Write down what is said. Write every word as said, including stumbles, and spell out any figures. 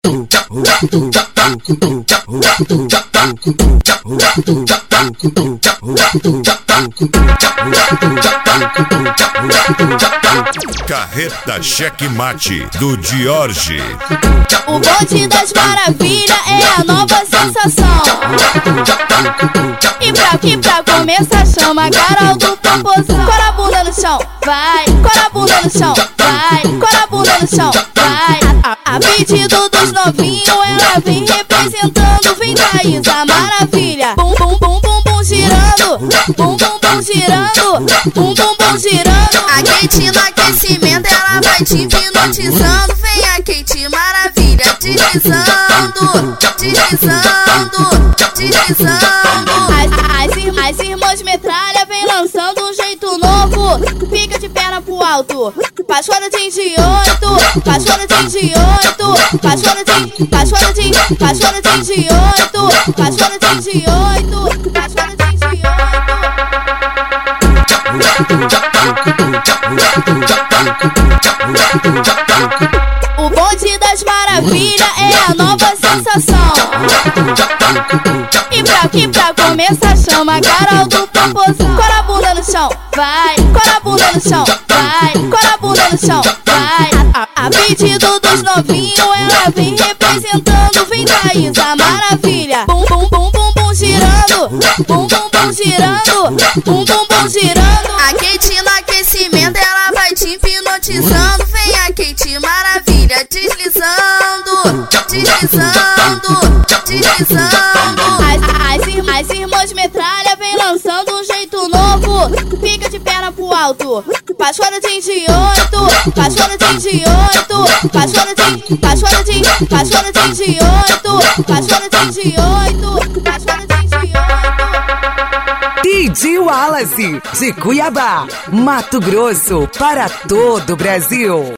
Carreta Checkmate do Jorge. O bonde das maravilhas é a nova sensação. E pra, e pra começar chama a Carol do Popozão. Cora a bunda no chão, vai. Cora a bunda no chão, vai. Cora a bunda no chão, vai. A, a, a pedido dos novinhos ela vem representando. Vem Thaís, a maravilha. Bum, bum, bum, bum, bum, girando. Bum, bum, bum, girando. Bum, bum, bum, girando. A Kate no aquecimento ela vai te hipnotizando. Vem a Kate maravilha, deslizando, deslizando, deslizando. As, as, as irmãs metralha vem lançando um jeito novo. Fica de perna pro alto, paixona de oito, paixona de oito, paixona de, paixona de, paixona de oito, paixona de oito, paixona de O bonde das maravilhas é a nova sensação. E pra, e pra começar chama a Carol do Popozão. Cora a bunda no chão, vai. Cora a bunda no chão, vai. Cora a bunda no chão, vai. A, a, a pedido dos novinhos ela vem representando. Vem Thaís, a maravilha. Bum, bum, bum, bum, bum, girando. Bum, bum, bum, girando. Bum, bum, bum, girando. A Kate no aquecimento ela vai te hipnotizando. Vem a Kate maravilha, deslizando, deslizando, deslizando. As, as, as irmãs metralha vem lançando um jeito novo. Fica de perna pro alto, paixona de oito, paixona de oito, paixona de, paixona de, paixona de oito, paixona de oito, paixona de oito. D J Wallace, de Cuiabá, Mato Grosso, para todo o Brasil.